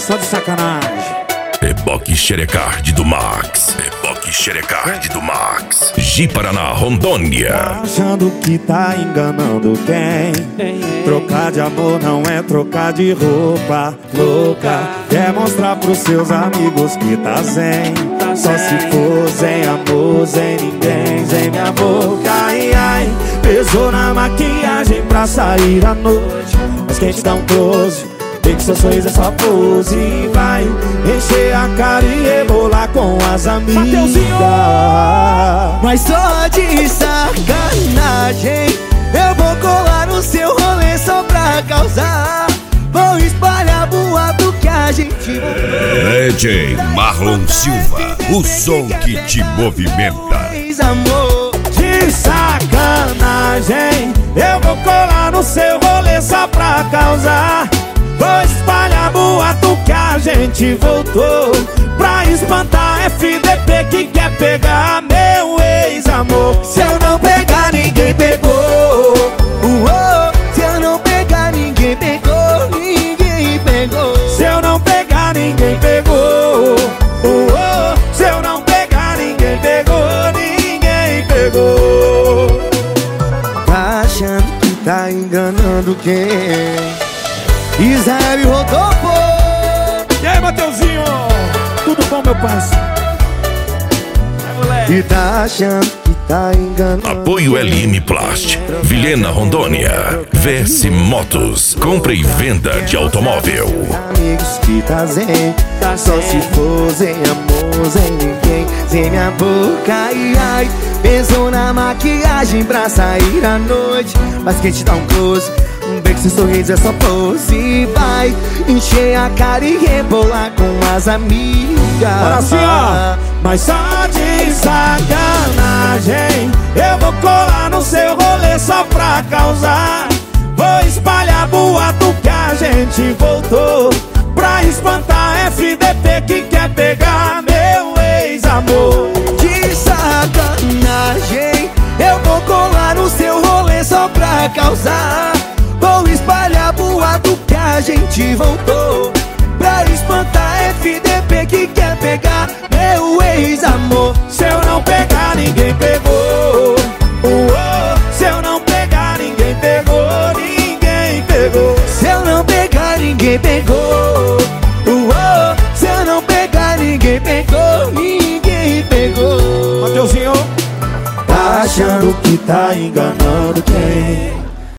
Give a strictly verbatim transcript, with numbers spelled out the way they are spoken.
só de sacanagem. Reboque Xerecard do Max. Reboque Xerecard do Max. Ji Paraná, Rondônia. Tá achando que tá enganando quem? Trocar de amor não é trocar de roupa. Louca, quer mostrar pros seus amigos que tá zen. Só se for zen amor, zen ninguém, zen minha boca. Ai, ai, pesou na maquiagem pra sair à noite. Mas quem te dá um close, vê que seu sorriso é só pose. E vai encher a cara e rebolar com as amigas. Mas só de sacanagem eu vou colar no seu rolê só pra causar. Vou espalhar boato que a gente... D J Marlon Silva, o som que te movimenta. Amor, de sacanagem eu vou colar no seu rolê só pra causar. Vou espalhar boato que a gente voltou pra espantar F D P que quer pegar meu ex-amor. se eu não pegar ninguém pegou. Uou, se eu não pegar ninguém pegou, ninguém pegou. Se eu não pegar ninguém pegou. Uou, se eu não pegar ninguém pegou, ninguém pegou. Tá achando que tá enganando quem? Israel e Rodolfo. E aí, Mateuzinho? Tudo bom, meu parceiro? E tá achando que tá enganando. Apoio L M Plast, Vilhena, Rondônia. V S Motos, compra e venda de automóvel. Amigos que tá zen, só se for zen amor, zen ninguém, zen minha boca. Ai, ai, pensou na maquiagem pra sair à noite. Mas quem te dá um close, um beijo sem sorriso é só pose. Vai encher a cara e rebolar com as amigas. Bora assim, ó. Mas só de sacanagem eu vou colar no seu rolê só pra causar. Vou espalhar boato que a gente voltou pra espantar F D P que quer pegar meu ex-amor. De sacanagem eu vou colar no seu rolê só pra causar. Vou espalhar boato que a gente voltou pra espantar F D P que quer pegar meu ex-amor. Se eu não pegar ninguém pegou. Uou, se eu não pegar ninguém pegou, ninguém pegou. Se eu não pegar ninguém pegou. Uou, se eu não pegar ninguém pegou, ninguém pegou. Mateuzinho, tá achando que tá enganando quem?